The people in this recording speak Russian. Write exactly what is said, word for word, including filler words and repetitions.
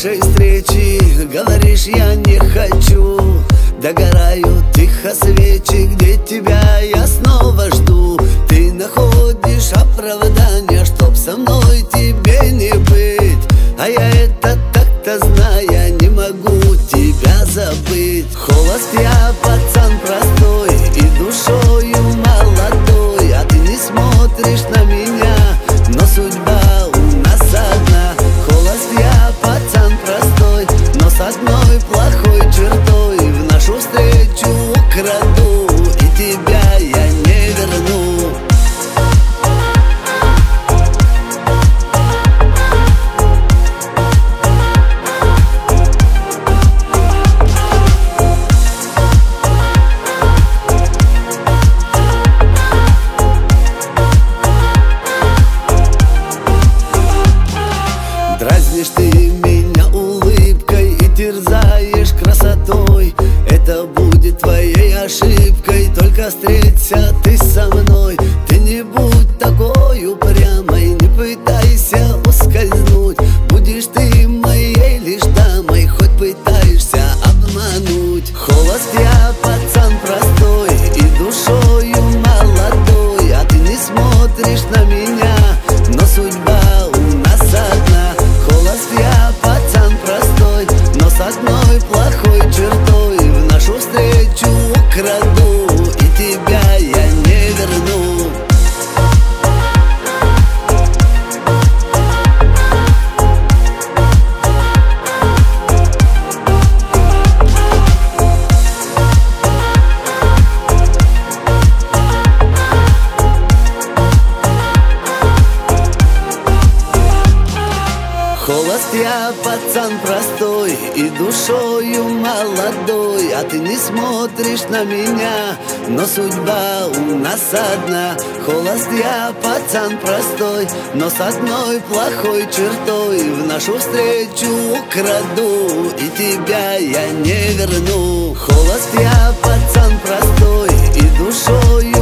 нашей встречи говоришь, я не хочу. Догорают тихо свечи, где тебя я снова жду. Ты находишь оправдание, чтоб со мной тебе не быть. А я это так-то зная, не могу тебя забыть. Холост я, пацан простой и душою молодой. А ты не смотришь на меня, но судьба у нас одна. Холост я, пацан простой, но с одной плохой чертой. В нашу встречу украду, и тебя я не верну. Дразнишь ты меня улыбкой и терзаешь красотой. Это будет твоей ошибкой, только встреться ты со мной. Ты не будь такой упрямой, не пытайся ускользнуть. Будешь ты моей лишь дамой, хоть пытаешься обмануть. Холост я, пацан простой и душою молодой. А ты не смотришь на меня, но судьба у нас одна. Холост я, пацан простой, но с одной плохой чертой. В нашу встречу украду, и тебя я не верну. Холост я, пацан простой и душою молодой. А ты не смотришь на меня, но судьба у нас одна. Холост я, пацан простой, но с одной плохой чертой. В нашу встречу украду, и тебя я не верну. Холост я, пацан простой и душою